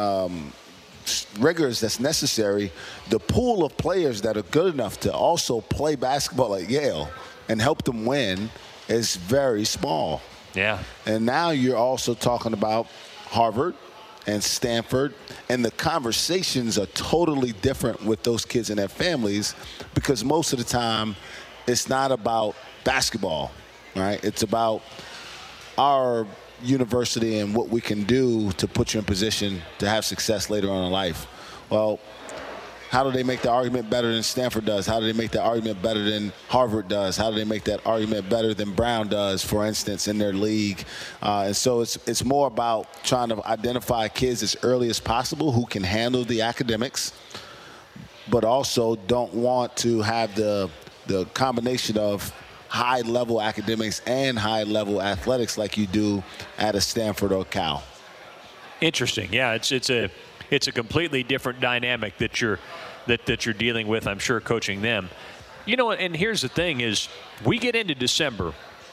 rigors that's necessary, the pool of players that are good enough to also play basketball at Yale and help them win is very small. Yeah. And now you're also talking about Harvard and Stanford, and the conversations are totally different with those kids and their families because most of the time it's not about basketball, right? It's about our university and what we can do to put you in position to have success later on in life. Well, how do they make the argument better than Stanford does? How do they make the argument better than Harvard does? How do they make that argument better than Brown does, for instance, in their league? And so it's more about trying to identify kids as early as possible who can handle the academics, but also don't want to have the combination of high-level academics and high-level athletics like you do at a Stanford or Cal. Interesting. Yeah, it's a completely different dynamic that you're dealing with, I'm sure, coaching them. And here's the thing is we get into December.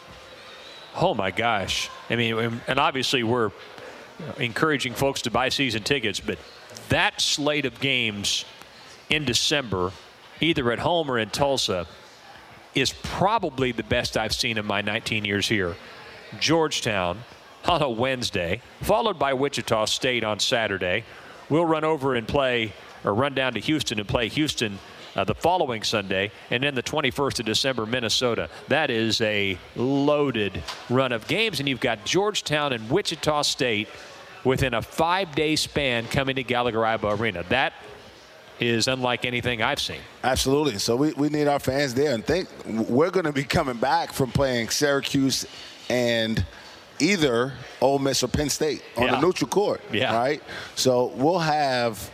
Oh, my gosh. I mean, and obviously we're encouraging folks to buy season tickets, but that slate of games in December, either at home or in Tulsa, is probably the best I've seen in my 19 years here. Georgetown on a Wednesday, followed by Wichita State on Saturday. We'll run down to Houston and play Houston the following Sunday, and then the 21st of December, Minnesota. That is a loaded run of games, and you've got Georgetown and Wichita State within a 5-day span coming to Gallagher-Iba Arena. That is unlike anything I've seen. Absolutely. So we need our fans there. And think we're going to be coming back from playing Syracuse and either Ole Miss or Penn State on the neutral court. Yeah. Right? So we'll have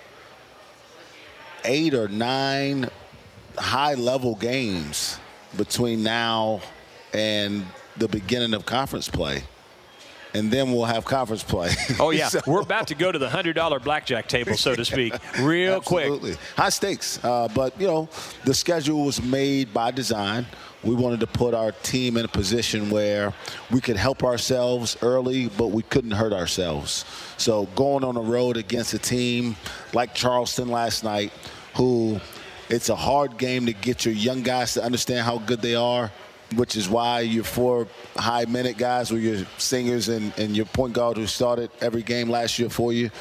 8 or 9 high-level games between now and the beginning of conference play. And then we'll have conference play. Oh, yeah. So, we're about to go to the $100 blackjack table, so to speak, real absolutely. Quick. High stakes. But, the schedule was made by design. We wanted to put our team in a position where we could help ourselves early, but we couldn't hurt ourselves. So going on the road against a team like Charleston last night, who it's a hard game to get your young guys to understand how good they are, which is why your 4 high-minute guys were your singers and your point guard who started every game last year for you.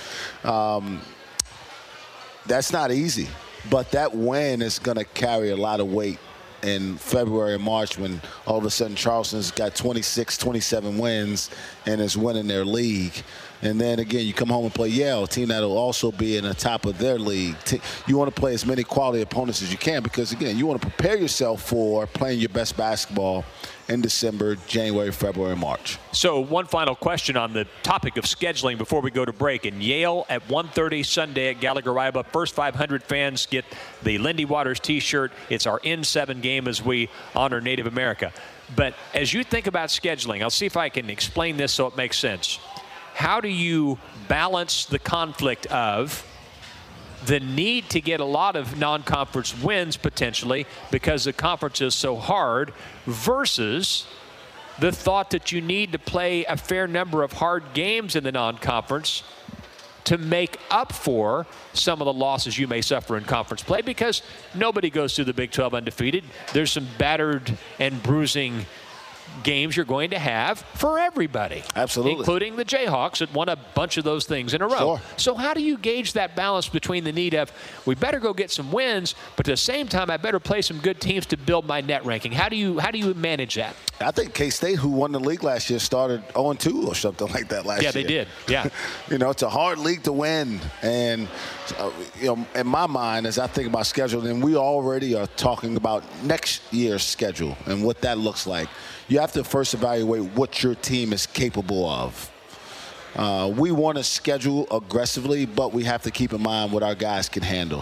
That's not easy. But that win is going to carry a lot of weight in February and March when all of a sudden Charleston's got 26, 27 wins and is winning their league. And then, again, you come home and play Yale, a team that will also be in the top of their league. You want to play as many quality opponents as you can because, again, you want to prepare yourself for playing your best basketball in December, January, February, March. So one final question on the topic of scheduling before we go to break. In Yale at 1:30 Sunday at Gallagher-Iba, first 500 fans get the Lindy Waters T-shirt. It's our N7 game as we honor Native America. But as you think about scheduling, I'll see if I can explain this so it makes sense. How do you balance the conflict of the need to get a lot of non-conference wins potentially because the conference is so hard versus the thought that you need to play a fair number of hard games in the non-conference to make up for some of the losses you may suffer in conference play, because nobody goes through the Big 12 undefeated. There's some battered and bruising games you're going to have for everybody. Absolutely. Including the Jayhawks that won a bunch of those things in a row. Sure. So how do you gauge that balance between the need of, we better go get some wins, but at the same time, I better play some good teams to build my net ranking? How do you manage that? I think K-State, who won the league last year, started 0-2 or something like that last year. Yeah, they did. Yeah. It's a hard league to win. And, in my mind, as I think about scheduling, we already are talking about next year's schedule and what that looks like. You have to first evaluate what your team is capable of. We want to schedule aggressively, but we have to keep in mind what our guys can handle.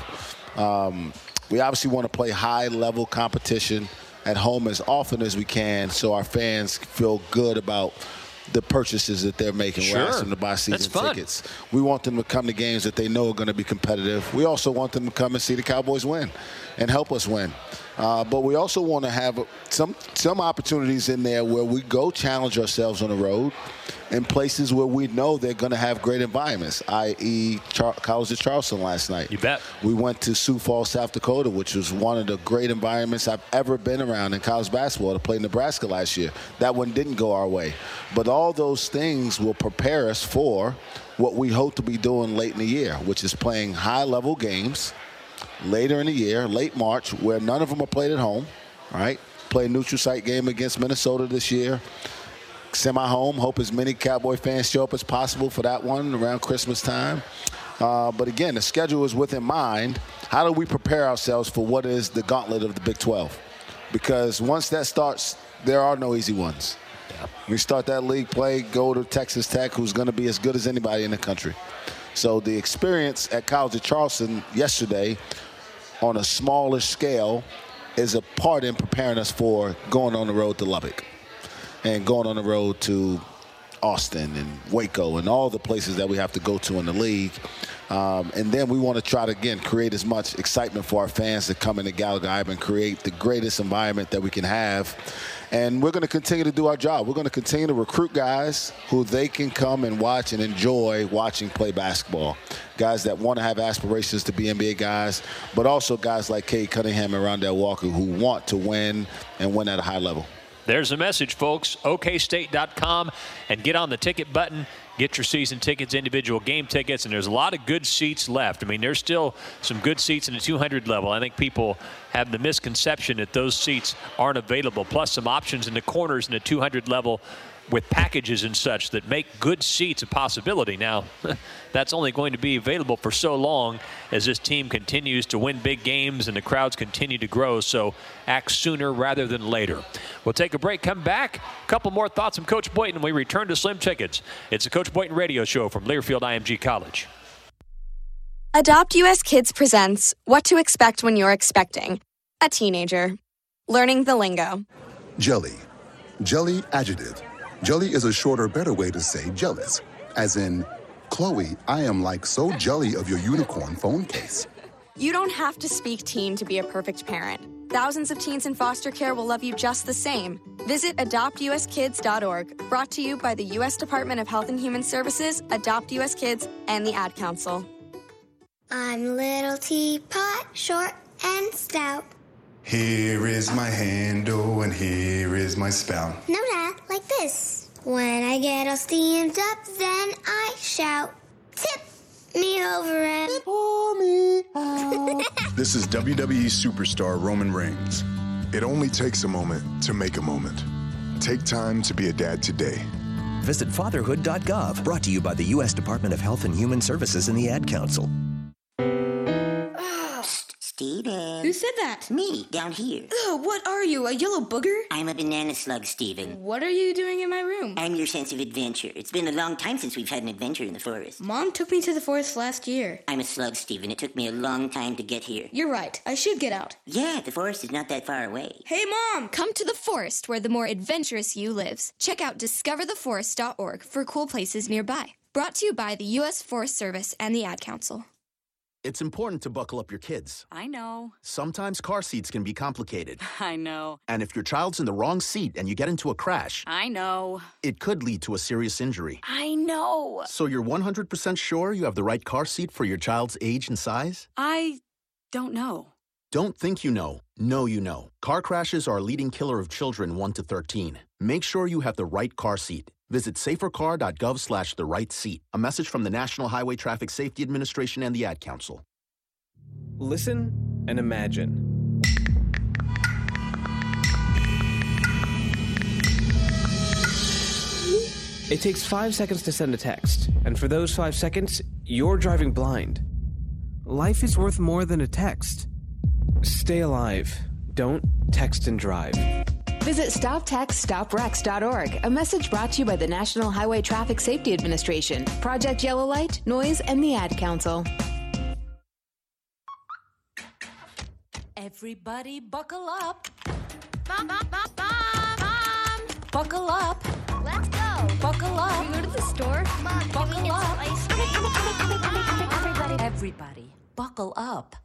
We obviously want to play high-level competition at home as often as we can so our fans feel good about the purchases that they're making. Sure. We're asking them to buy season tickets. We want them to come to games that they know are going to be competitive. We also want them to come and see the Cowboys win and help us win. But we also want to have some opportunities in there where we go challenge ourselves on the road in places where we know they're going to have great environments, i.e. College of Charleston last night. You bet. We went to Sioux Falls, South Dakota, which was one of the great environments I've ever been around in college basketball, to play Nebraska last year. That one didn't go our way. But all those things will prepare us for what we hope to be doing late in the year, which is playing high-level games later in the year, late March, where none of them are played at home, all right? Play a neutral site game against Minnesota this year. Semi-home, hope as many Cowboy fans show up as possible for that one around Christmas time. But again, the schedule is within mind. How do we prepare ourselves for what is the gauntlet of the Big 12? Because once that starts, there are no easy ones. Yeah. We start that league play, go to Texas Tech, who's going to be as good as anybody in the country. So the experience at College of Charleston yesterday on a smaller scale is a part in preparing us for going on the road to Lubbock and going on the road to Austin and Waco and all the places that we have to go to in the league. And then we want to try to, again, create as much excitement for our fans to come into Gallagher-Iba and create the greatest environment that we can have. And we're going to continue to do our job. We're going to continue to recruit guys who they can come and watch and enjoy watching play basketball. Guys that want to have aspirations to be NBA guys, but also guys like Cade Cunningham and Rondell Walker who want to win and win at a high level. There's a message, folks. OKState.com and get on the ticket button. Get your season tickets, individual game tickets, and there's a lot of good seats left. I mean, there's still some good seats in the 200 level. I think people have the misconception that those seats aren't available, plus some options in the corners in the 200 level with packages and such that make good seats a possibility. Now, that's only going to be available for so long as this team continues to win big games and the crowds continue to grow, so act sooner rather than later. We'll take a break, come back, a couple more thoughts from Coach Boynton, and we return to Slim Chickens. It's the Coach Boynton Radio Show from Learfield IMG College. Adopt US Kids presents What to Expect When You're Expecting a Teenager. Learning the lingo. Jelly. Jelly adjective. Jelly is a shorter, better way to say jealous. As in, Chloe, I am like so jelly of your unicorn phone case. You don't have to speak teen to be a perfect parent. Thousands of teens in foster care will love you just the same. Visit adoptuskids.org, brought to you by the U.S. Department of Health and Human Services, Adopt U.S. Kids, and the Ad Council. I'm little teapot, short and stout. Here is my handle and here is my spout. No, Dad, like this. When I get all steamed up, then I shout, tip me over and pour me out. This is WWE superstar Roman Reigns. It only takes a moment to make a moment. Take time to be a dad today. Visit fatherhood.gov, brought to you by the U.S. Department of Health and Human Services and the Ad Council. Steven. Who said that? Me, down here. Ugh, what are you, a yellow booger? I'm a banana slug, Steven. What are you doing in my room? I'm your sense of adventure. It's been a long time since we've had an adventure in the forest. Mom took me to the forest last year. I'm a slug, Steven. It took me a long time to get here. You're right. I should get out. Yeah, the forest is not that far away. Hey, Mom! Come to the forest where the more adventurous you lives. Check out discovertheforest.org for cool places nearby. Brought to you by the U.S. Forest Service and the Ad Council. It's important to buckle up your kids. I know. Sometimes car seats can be complicated. I know. And if your child's in the wrong seat and you get into a crash, I know. it could lead to a serious injury. I know. So you're 100% sure you have the right car seat for your child's age and size? I don't know. Don't think you know. Know you know. Car crashes are a leading killer of children 1 to 13. Make sure you have the right car seat. Visit safercar.gov/the-right-seat. A message from the National Highway Traffic Safety Administration and the Ad Council. Listen and imagine. It takes 5 seconds to send a text, and for those 5 seconds, you're driving blind. Life is worth more than a text. Stay alive. Don't text and drive. Visit StopTextStopWrecks.org, a message brought to you by the National Highway Traffic Safety Administration, Project Yellow Light, Noise, and the Ad Council. Everybody buckle up. Mom. Buckle up. Let's go. Buckle up. Can we go to the store? Mom, buckle can we get up. some ice cream? Everybody, buckle up.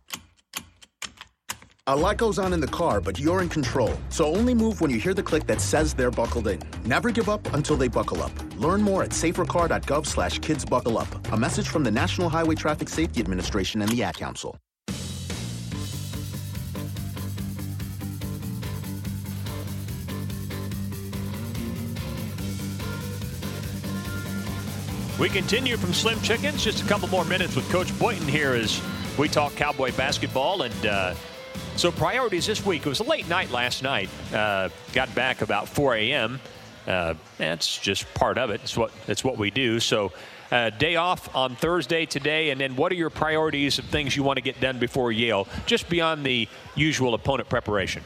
A lot goes on in the car, but you're in control. So only move when you hear the click that says they're buckled in. Never give up until they buckle up. Learn more at safercar.gov/kidsbuckleup. A message from the National Highway Traffic Safety Administration and the Ad Council. We continue from Slim Chickens. Just a couple more minutes with Coach Boynton here as we talk Cowboy basketball. And so priorities this week. It was a late night last night. Got back about 4 a.m. That's just part of it. It's what we do. So day off on Thursday today. And then what are your priorities of things you want to get done before Yale, just beyond the usual opponent preparation?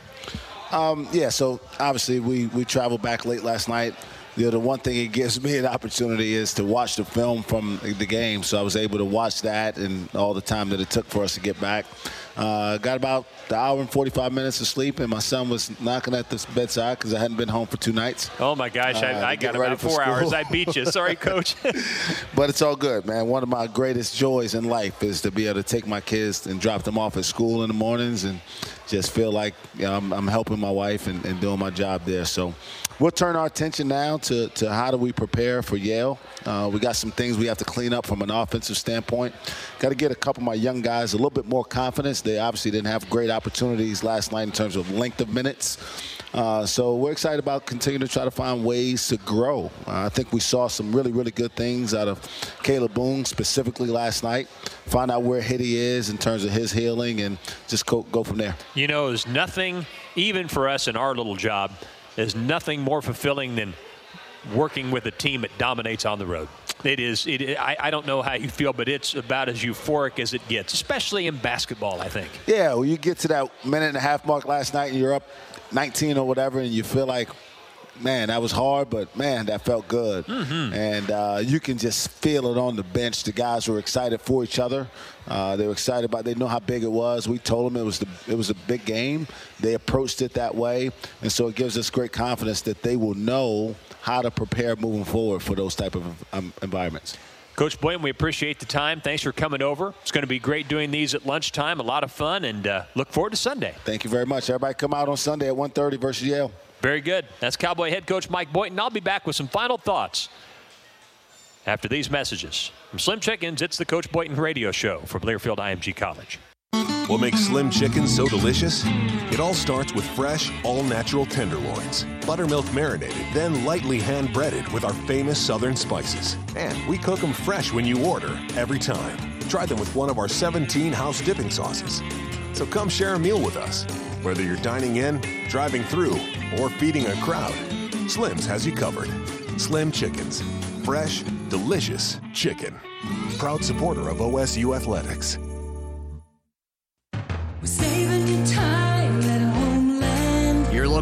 So obviously we traveled back late last night. The one thing it gives me an opportunity is to watch the film from the game. So I was able to watch that and all the time that it took for us to get back. Got about an hour and 45 minutes of sleep, and my son was knocking at the bedside because I hadn't been home for 2 nights. Oh, my gosh. I got about 4 hours. I beat you. Sorry, Coach. But it's all good, man. One of my greatest joys in life is to be able to take my kids and drop them off at school in the mornings and just feel like I'm helping my wife and doing my job there. So we'll turn our attention now to how do we prepare for Yale. We got some things we have to clean up from an offensive standpoint. Got to get a couple of my young guys a little bit more confidence. They obviously didn't have great opportunities last night in terms of length of minutes. So we're excited about continuing to try to find ways to grow. I think we saw some really, really good things out of Caleb Boone specifically last night. Find out where Hitty is in terms of his healing and just go from there. You know, there's nothing, even for us in our little job, there's nothing more fulfilling than working with a team that dominates on the road. I don't know how you feel, but it's about as euphoric as it gets, especially in basketball, I think. Yeah, well, you get to that minute-and-a-half mark last night and you're up 19 or whatever, and you feel like, man, that was hard, but, man, that felt good. Mm-hmm. And you can just feel it on the bench. The guys were excited for each other. They were excited about it. They know how big it was. We told them it was a big game. They approached it that way. And so it gives us great confidence that they will know how to prepare moving forward for those type of environments. Coach Boynton, we appreciate the time. Thanks for coming over. It's going to be great doing these at lunchtime. A lot of fun, and look forward to Sunday. Thank you very much. Everybody come out on Sunday at 1:30 versus Yale. Very good. That's Cowboy head coach Mike Boynton. I'll be back with some final thoughts after these messages. From Slim Chickens, it's the Coach Boynton Radio Show from Learfield IMG College. What makes Slim Chickens so delicious? It all starts with fresh, all-natural tenderloins, buttermilk marinated, then lightly hand-breaded with our famous southern spices. And we cook them fresh when you order, every time. Try them with one of our 17 house dipping sauces. So come share a meal with us. Whether you're dining in, driving through, or feeding a crowd, Slim's has you covered. Slim Chickens. Fresh, delicious chicken. Proud supporter of OSU Athletics.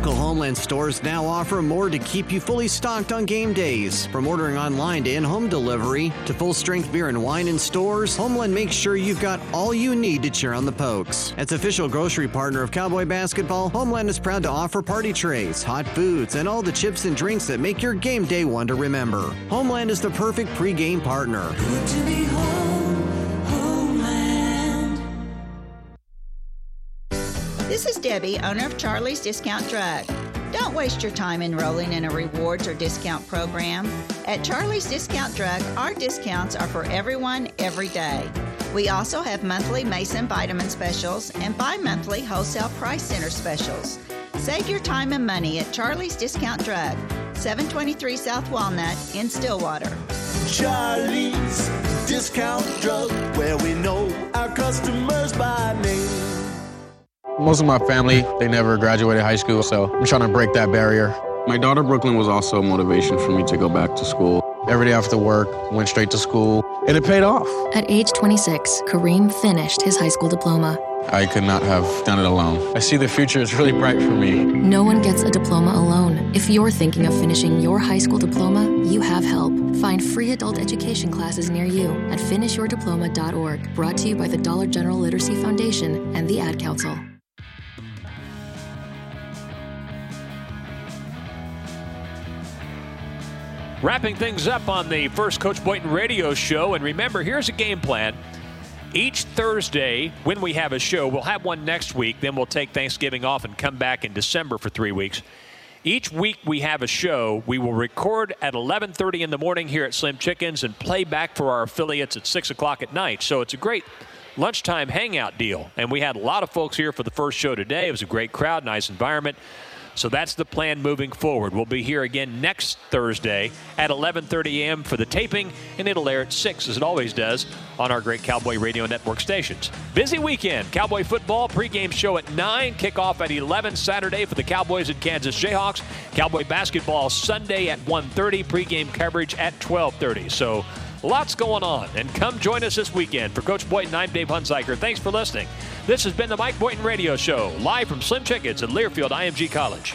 Local Homeland stores now offer more to keep you fully stocked on game days. From ordering online to in-home delivery to full-strength beer and wine in stores, Homeland makes sure you've got all you need to cheer on the Pokes. As official grocery partner of Cowboy basketball, Homeland is proud to offer party trays, hot foods, and all the chips and drinks that make your game day one to remember. Homeland is the perfect pre-game partner. Good to be home, Homeland. This is Debbie, owner of Charlie's Discount Drug. Don't waste your time enrolling in a rewards or discount program. At Charlie's Discount Drug, our discounts are for everyone, every day. We also have monthly Mason vitamin specials and bi-monthly wholesale price center specials. Save your time and money at Charlie's Discount Drug, 723 South Walnut in Stillwater. Charlie's Discount Drug, where we know our customers by name. Most of my family, they never graduated high school, so I'm trying to break that barrier. My daughter, Brooklyn, was also a motivation for me to go back to school. Every day after work, went straight to school, and it paid off. At age 26, Kareem finished his high school diploma. I could not have done it alone. I see the future is really bright for me. No one gets a diploma alone. If you're thinking of finishing your high school diploma, you have help. Find free adult education classes near you at finishyourdiploma.org. Brought to you by the Dollar General Literacy Foundation and the Ad Council. Wrapping things up on the first Coach Boynton radio show. And remember, here's a game plan. Each Thursday, when we have a show, we'll have one next week. Then we'll take Thanksgiving off and come back in December for 3 weeks. Each week we have a show. We will record at 11:30 in the morning here at Slim Chickens and play back for our affiliates at 6 o'clock at night. So it's a great lunchtime hangout deal. And we had a lot of folks here for the first show today. It was a great crowd, nice environment. So that's the plan moving forward. We'll be here again next Thursday at 11:30 a.m. for the taping, and it'll air at 6, as it always does, on our great Cowboy Radio Network stations. Busy weekend. Cowboy football pregame show at 9, kickoff at 11 Saturday for the Cowboys and Kansas Jayhawks. Cowboy basketball Sunday at 1:30, pregame coverage at 12:30. So lots going on. And come join us this weekend. For Coach Boynton, I'm Dave Hunziker. Thanks for listening. This has been the Mike Boynton Radio Show, live from Slim Chickens at Learfield IMG College.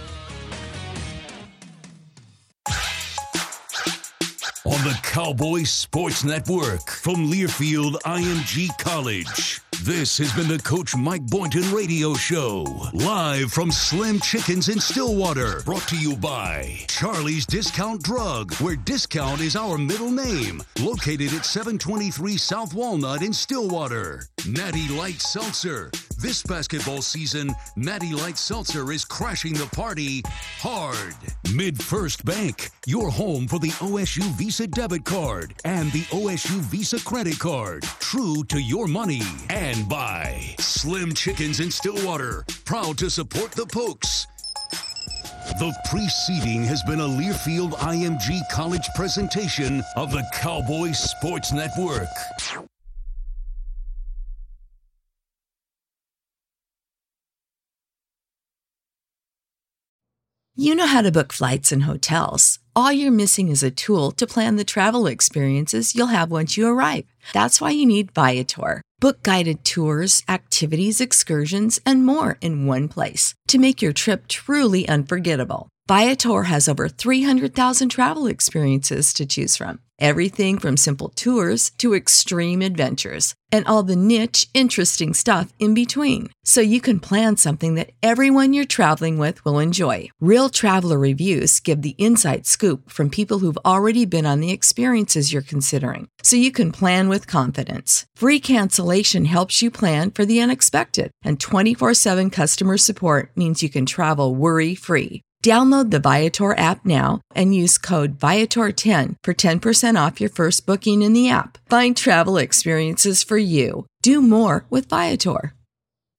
On the Cowboy Sports Network from Learfield IMG College. This has been the Coach Mike Boynton Radio Show, live from Slim Chickens in Stillwater. Brought to you by Charlie's Discount Drug, where discount is our middle name. Located at 723 South Walnut in Stillwater. Natty Light Seltzer. This basketball season, Natty Light Seltzer is crashing the party hard. MidFirst Bank, your home for the OSU Visa debit card and the OSU Visa credit card. True to your money. And by Slim Chickens in Stillwater, proud to support the Pokes. The preceding has been a Learfield IMG College presentation of the Cowboy Sports Network. You know how to book flights and hotels. All you're missing is a tool to plan the travel experiences you'll have once you arrive. That's why you need Viator. Book guided tours, activities, excursions, and more in one place to make your trip truly unforgettable. Viator has over 300,000 travel experiences to choose from. Everything from simple tours to extreme adventures and all the niche, interesting stuff in between. So you can plan something that everyone you're traveling with will enjoy. Real traveler reviews give the inside scoop from people who've already been on the experiences you're considering. So you can plan with confidence. Free cancellation helps you plan for the unexpected. And 24/7 customer support means you can travel worry-free. Download the Viator app now and use code Viator10 for 10% off your first booking in the app. Find travel experiences for you. Do more with Viator.